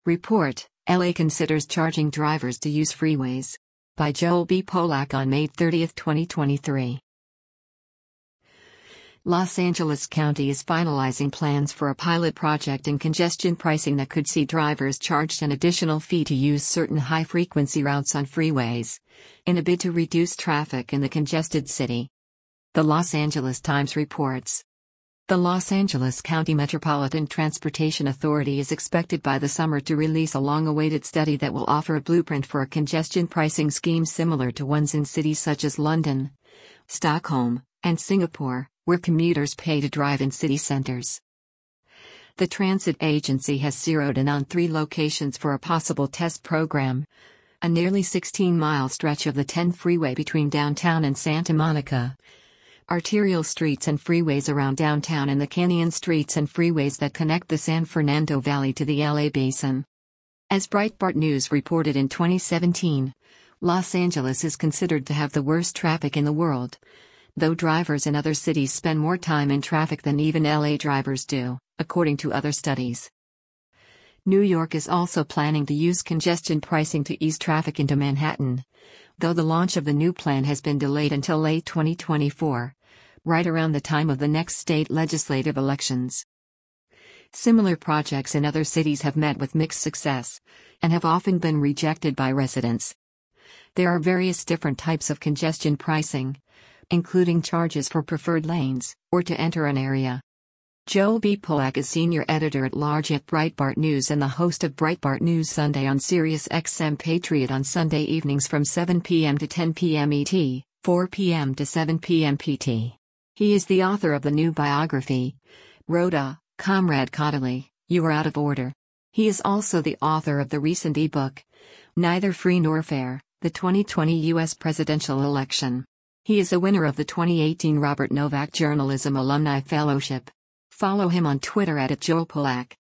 Report: LA considers charging drivers to use freeways. By Joel B. Polak on May 30, 2023. Los Angeles County is finalizing plans for a pilot project in congestion pricing that could see drivers charged an additional fee to use certain high-frequency routes on freeways, in a bid to reduce traffic in the congested city. The Los Angeles Times reports. The Los Angeles County Metropolitan Transportation Authority is expected by the summer to release a long-awaited study that will offer a blueprint for a congestion pricing scheme similar to ones in cities such as London, Stockholm, and Singapore, where commuters pay to drive in city centers. The transit agency has zeroed in on 3 locations for a possible test program: a nearly 16-mile stretch of the 10 freeway between downtown and Santa Monica, arterial streets and freeways around downtown, and the canyon streets and freeways that connect the San Fernando Valley to the LA Basin. As Breitbart News reported in 2017, Los Angeles is considered to have the worst traffic in the world, though drivers in other cities spend more time in traffic than even LA drivers do, according to other studies. New York is also planning to use congestion pricing to ease traffic into Manhattan, though the launch of the new plan has been delayed until late 2024, right around the time of the next state legislative elections. Similar projects in other cities have met with mixed success, and have often been rejected by residents. There are various different types of congestion pricing, including charges for preferred lanes, or to enter an area. Joel B. Polak is senior editor-at-large at Breitbart News and the host of Breitbart News Sunday on Sirius XM Patriot on Sunday evenings from 7 p.m. to 10 p.m. ET, 4 p.m. to 7 p.m. PT. He is the author of the new biography, Rhoda, Comrade Caudalie, You Are Out of Order. He is also the author of the recent ebook, Neither Free Nor Fair, the 2020 U.S. Presidential Election. He is a winner of the 2018 Robert Novak Journalism Alumni Fellowship. Follow him on Twitter @JoelPolak.